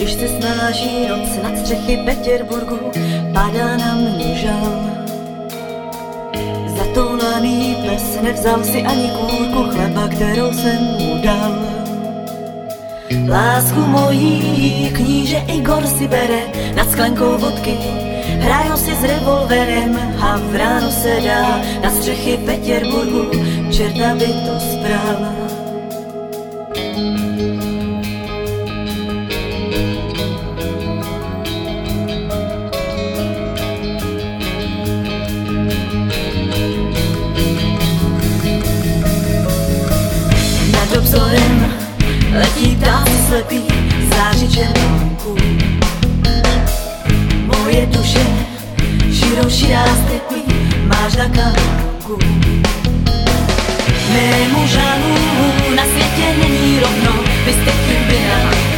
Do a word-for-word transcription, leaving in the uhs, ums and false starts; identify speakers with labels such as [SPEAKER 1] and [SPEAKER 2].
[SPEAKER 1] Když se snáží noc nad střechy Petěrburgu, padá na mě žal. Zatoulaný pes nevzal si ani kůrku chleba, kterou jsem mu dal. Lásku mojí kníže Igor si bere nad sklenkou vodky, hrajou si s revolverem a v ráno se dá na střechy Petěrburgu, čerta by to správa. Nad obzorem letí ptáci slepý, září červánku. Moje duše širou širá stepí, máš na kamánku. Mému žalu na světě není rovno, vy jste chyběla